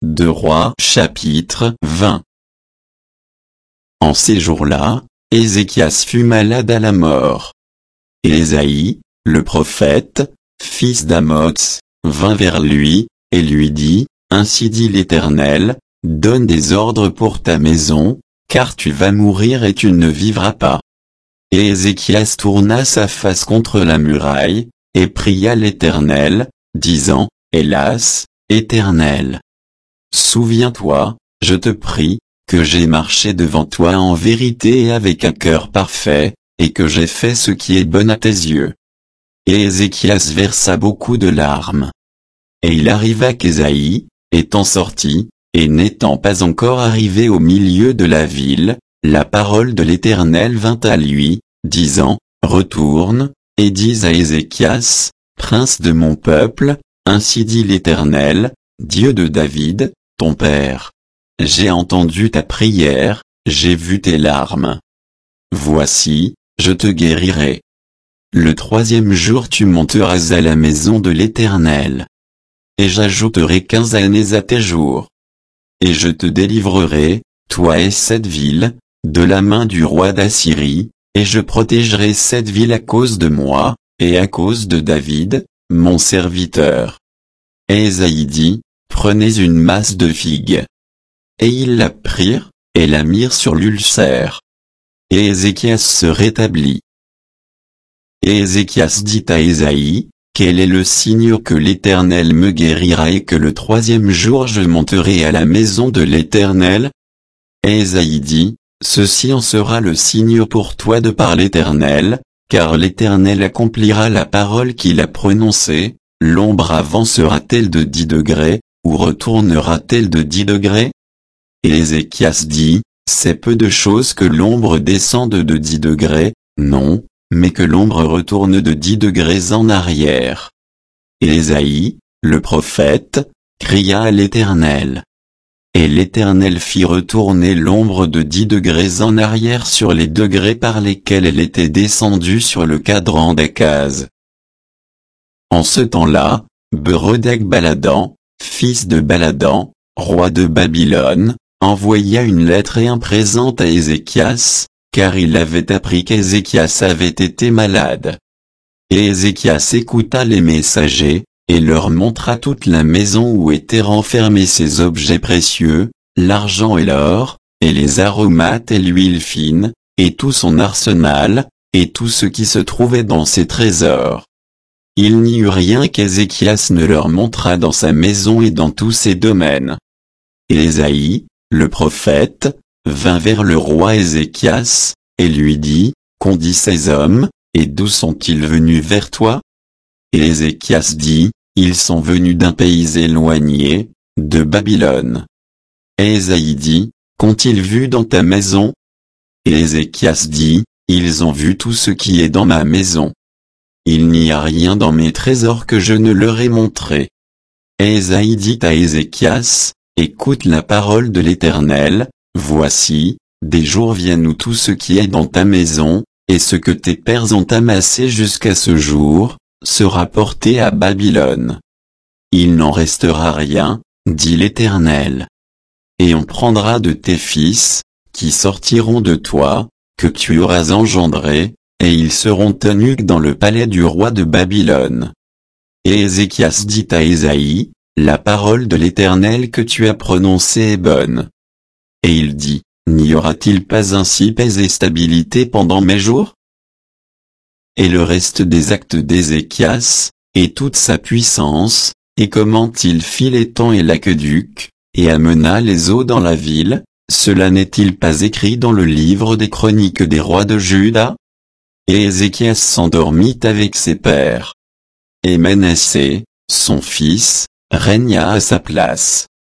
2 Rois chapitre 20. En ces jours-là, Ézéchias fut malade à la mort. Et Ésaïe, le prophète, fils d'Amoz, vint vers lui, et lui dit, Ainsi dit l'Éternel, donne des ordres pour ta maison, car tu vas mourir et tu ne vivras pas. Et Ézéchias tourna sa face contre la muraille, et pria l'Éternel, disant, Hélas, Éternel! Souviens-toi, je te prie, que j'ai marché devant toi en vérité et avec un cœur parfait, et que j'ai fait ce qui est bon à tes yeux. Et Ézéchias versa beaucoup de larmes. Et il arriva qu'Ésaïe, étant sorti, et n'étant pas encore arrivé au milieu de la ville, la parole de l'Éternel vint à lui, disant, Retourne, et dis à Ézéchias, prince de mon peuple, ainsi dit l'Éternel, Dieu de David, ton père. J'ai entendu ta prière, j'ai vu tes larmes. Voici, je te guérirai. Le 3e jour tu monteras à la maison de l'Éternel. Et j'ajouterai 15 années à tes jours. Et je te délivrerai, toi et cette ville, de la main du roi d'Assyrie, et je protégerai cette ville à cause de moi, et à cause de David, mon serviteur. Et Ésaïe dit, Prenez une masse de figues. Et ils la prirent, et la mirent sur l'ulcère. Et Ézéchias se rétablit. Et Ézéchias dit à Ésaïe, Quel est le signe que l'Éternel me guérira et que le 3e jour je monterai à la maison de l'Éternel? Et Ésaïe dit, Ceci en sera le signe pour toi de par l'Éternel, car l'Éternel accomplira la parole qu'il a prononcée, l'ombre avancera-t-elle de 10 degrés, ou retournera-t-elle de 10 degrés? Et Ézéchias dit, C'est peu de choses que l'ombre descende de 10 degrés, non, mais que l'ombre retourne de 10 degrés en arrière. Et Ésaïe, le prophète, cria à l'Éternel. Et l'Éternel fit retourner l'ombre de 10 degrés en arrière sur les degrés par lesquels elle était descendue sur le cadran d'Akaz. En ce temps-là, Berodach-Baladan, fils de Baladan, roi de Babylone, envoya une lettre et un présent à Ézéchias, car il avait appris qu'Ézéchias avait été malade. Et Ézéchias écouta les messagers, et leur montra toute la maison où étaient renfermés ses objets précieux, l'argent et l'or, et les aromates et l'huile fine, et tout son arsenal, et tout ce qui se trouvait dans ses trésors. Il n'y eut rien qu'Ézéchias ne leur montrât dans sa maison et dans tous ses domaines. Et Ésaïe, le prophète, vint vers le roi Ézéchias, et lui dit, Qu'ont dit ces hommes, et d'où sont-ils venus vers toi? Et Ézéchias dit, Ils sont venus d'un pays éloigné, de Babylone. Et Ésaïe dit, Qu'ont-ils vu dans ta maison? Et Ézéchias dit, Ils ont vu tout ce qui est dans ma maison. Il n'y a rien dans mes trésors que je ne leur ai montré. Et Ésaïe dit à Ézéchias, Écoute la parole de l'Éternel, voici, des jours viennent où tout ce qui est dans ta maison, et ce que tes pères ont amassé jusqu'à ce jour, sera porté à Babylone. Il n'en restera rien, dit l'Éternel. Et on prendra de tes fils, qui sortiront de toi, que tu auras engendrés, et ils seront eunuques dans le palais du roi de Babylone. Et Ézéchias dit à Ésaïe, La parole de l'Éternel que tu as prononcée est bonne. Et il dit, N'y aura-t-il pas ainsi paix et stabilité pendant mes jours? Et le reste des actes d'Ézéchias, et toute sa puissance, et comment il fit l'étang et l'aqueduc, et amena les eaux dans la ville, cela n'est-il pas écrit dans le livre des chroniques des rois de Juda? Et Ézéchias s'endormit avec ses pères. Et Manassé, son fils, régna à sa place.